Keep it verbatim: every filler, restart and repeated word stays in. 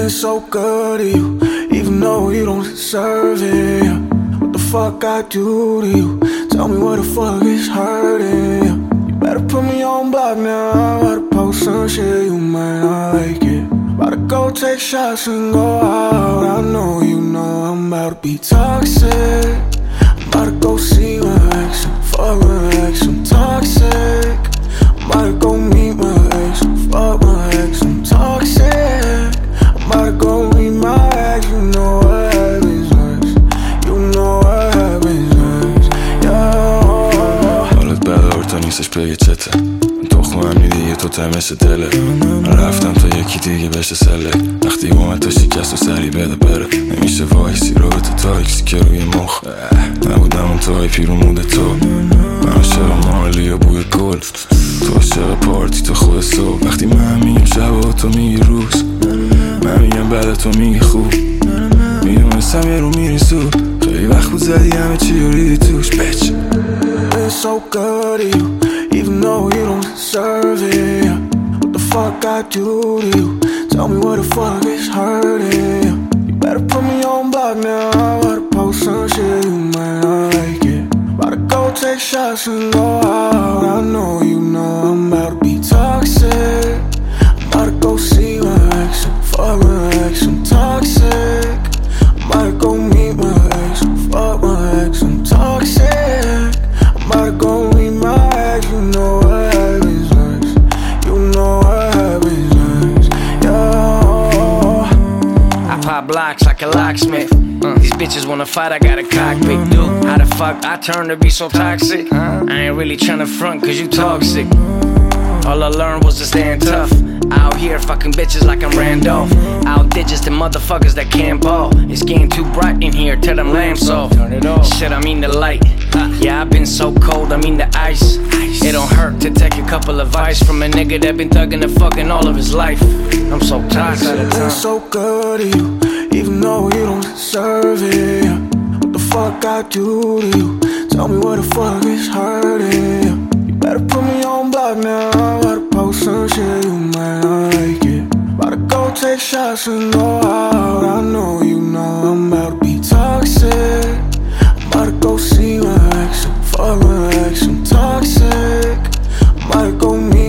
been so good to you, even though you don't deserve it. Yeah. What the fuck I do to you? Tell me what the fuck is hurting. Yeah. You better put me on block now. I'm about to post some shit, you might not like it. About to go take shots and go out. I know you know I'm about to be toxic. I'm about to go see my ex and fuck my ex. I'm toxic. I'm about to go meet my ex and fuck my ex. I'm toxic. I'm about to go meet my ex. You know what happens next. You know what happens next. Yeah. حالت بد آرتا نیستش به چته. تخمم میده یه تو تمش دله. من رفتم تا یکی دیگه بشه سلک. وقتی اومد تا شکست و سری بده بره. نمیشه وایسی رابطه تاکسی که روی مخ. نبودم اون توی پیرمود تو. من عاشق مالی و بوی گل. تو عاشق پارتی تو خود صبح. وقتی من میگم شب و تو میگی روز. من میگم بعد تو میگی خوب. میدونستم یه رو میری سود. خیلی وقت بود زدی همه چی رو ریدی توش bitch. Been so good to you, even though you don't deserve it. Yeah. What the fuck I do to you? Tell me what the fuck is hurting. Yeah. You better put me on block now. I'm about to post some shit, you might not like it. About to go take shots and go out. I know you know I'm about to be toxic. I'm about to go see my ex and fuck my ex. I'm toxic. I'm about to go meet my ex and fuck my ex. I'm toxic. I'm about to go meet my ex. You know what happens next. You know what happens next. Yeah. I pop blocks like a locksmith. Uh, these bitches wanna fight, I got a cockpit. Dude, how the fuck I turn to be so toxic? I ain't really tryna front cause you toxic. All I learned was to stand tough. Out here fucking bitches like I'm Randolph. Out digits the motherfuckers that can't ball. It's getting too bright in here, tell them lamps off. Turn it off. Shit, I mean the light. Yeah, I've been so cold, I mean the ice. It don't hurt to take a couple of advice from a nigga that been thugging and fucking all of his life. I'm so toxic. Been so good to you, even though you don't deserve it. Yeah. What the fuck I do to you? Tell me what the fuck is hurting. Yeah. You better put me on block now. I'm about to post some shit, you might not like it. About to go take shots and go out. I know you know I'm about to be toxic. I'm about to go see my ex and fuck my ex. I'm toxic. I'm about to go meet